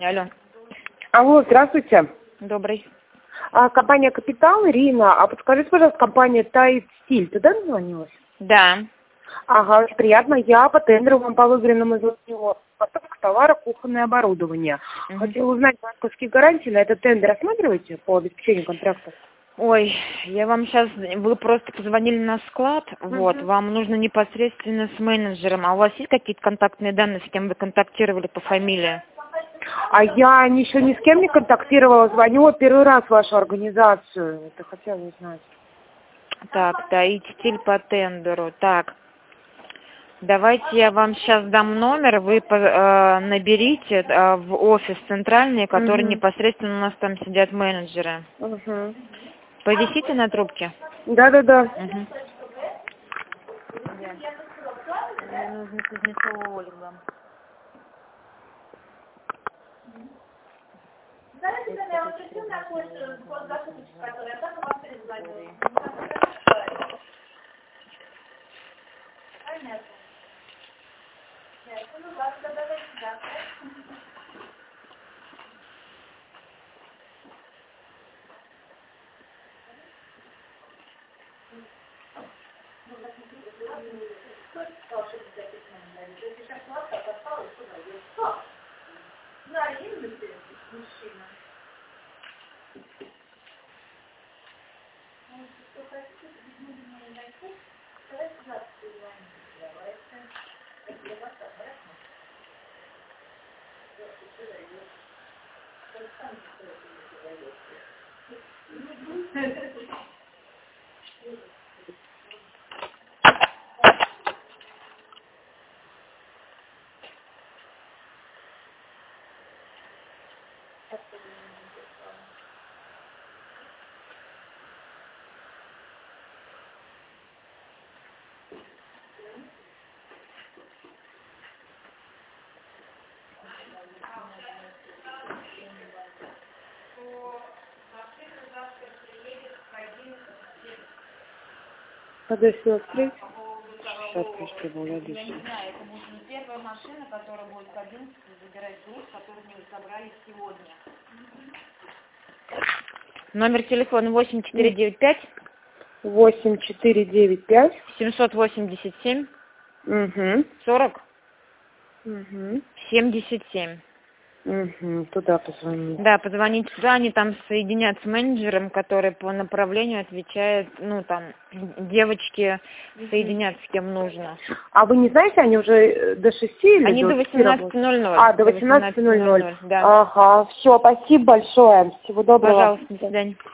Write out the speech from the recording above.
Алло. Алло, здравствуйте. Добрый. Компания «Капитал», Ирина. А подскажите, пожалуйста, компания «Тайд Стиль». Туда звонилась? Да. Ага, очень приятно. Я по тендеру вам по выигранному звонила. Поставка товара, кухонное оборудование. Хотела узнать банковские гарантии на этот тендер. Рассматриваете по обеспечению контракта? Ой, я вам сейчас... Вы просто позвонили на склад. Вот, вам нужно непосредственно с менеджером. А у вас есть какие-то контактные данные, с кем вы контактировали по фамилии? А я еще ни с кем не контактировала. Звонила первый раз в вашу организацию. Это хотела узнать. Так, «Тайд Стиль» по тендеру. Так. Давайте я вам сейчас дам номер, вы наберите в офис центральный, который непосредственно у нас там сидят менеджеры. Повисите на трубке? Да-да-да. Мне нужно Кузнецова Ольга. Когда все открыть? Сейчас просто его Я не знаю, это будет не первая машина, которая будет к 11 забирать груз, который мы забрали сегодня. Номер телефона 8495 8495 787 40 77. Туда позвонить. Да, позвоните туда, они там соединят с менеджером, который по направлению отвечает, ну там, девочки соединят с кем нужно. А вы не знаете, они уже до 6 или они до 18:00. До 18:00. Да. Ага, все, спасибо большое. Всего доброго. Пожалуйста, до свидания.